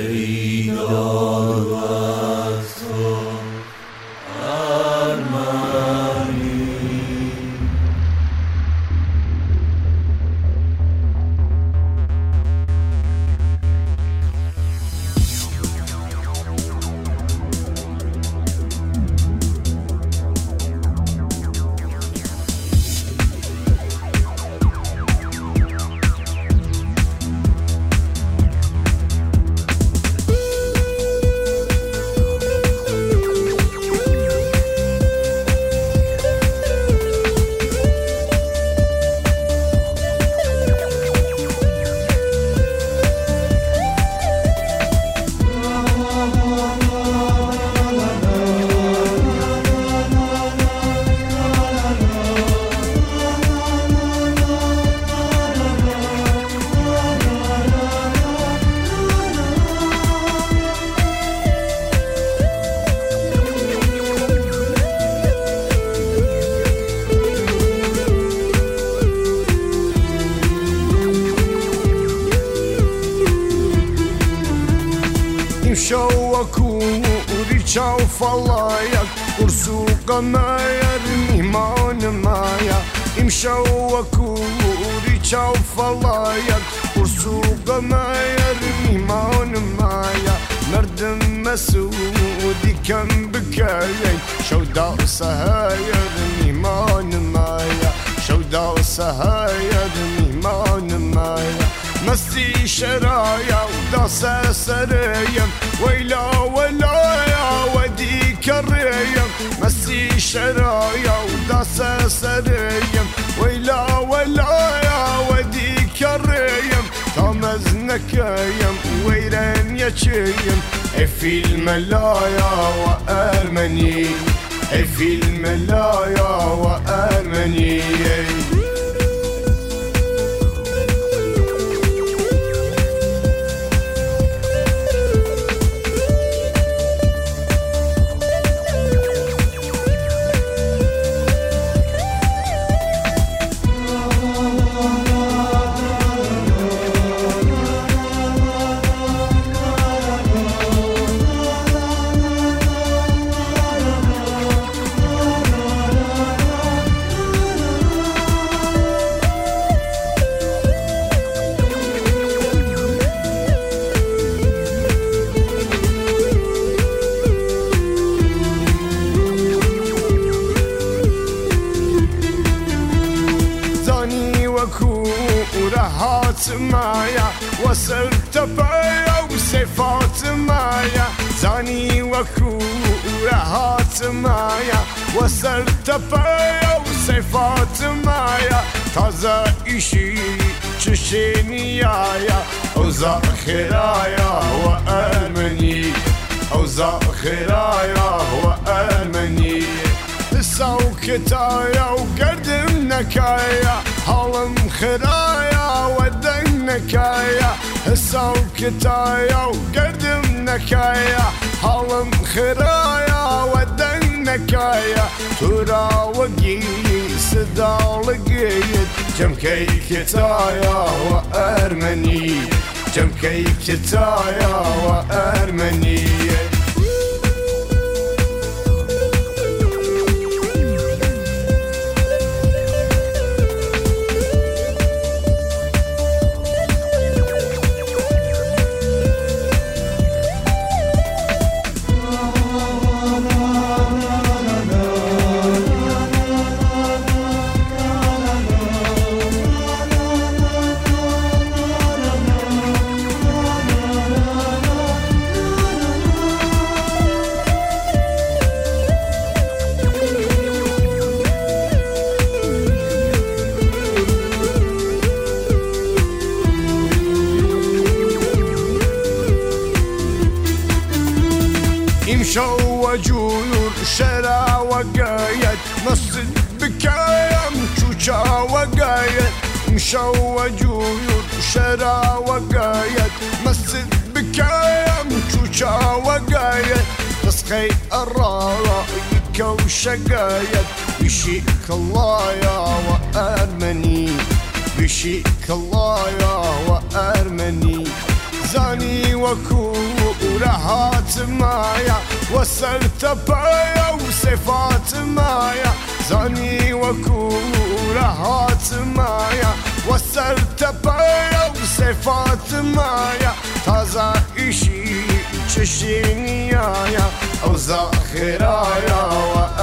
Ciao fallayak ursuqa ma yarni maunmaya imshawa kuri ciao fallayak ursuqa ma yarni maunmaya merdem masudi kan bikayay shawda sahayarni maunmaya shawda sahayarni maunmaya مستی شرایا و داس سریم ویلا ولایا و دی کریم مستی شرایا و داس سریم ویلا ولایا و دی کریم تامز نکیم ویرن یچیم ای فیلم لایا و ارمنی ای فیلم لایا و ارمنی ورهات مايا وصرت بيا وصفات مايا زاني وكورهات مايا وصرت بيا وصفات مايا تازا إشي تشينيايا أوزا خرايا وأرمني أوزا خرايا وأرمني سوكتايا وقردم نكايا هالم خرايا ودن نكايا سوكتايا وقردم نكايا هالم خرايا ودن نكايا ترى وقي سدا لقيت جم كيكتايا وأرمني جم كيكتايا وأرمني امشوا وجور شرا وقايد مصد بكايم شوشا وقايد امشوا وجور شرا وقايد مصد بكايم شوشا وقايد تسقي الرايك وشقايد بشيك الله يا وأرمني بشيك الله يا وأرمني زاني وكو ورهات مايا وصلت بايا وصفات مايا زاني وكو ورهات مايا وصلت بايا وصفات مايا تازا إشي تشينيايا أو زاخرايا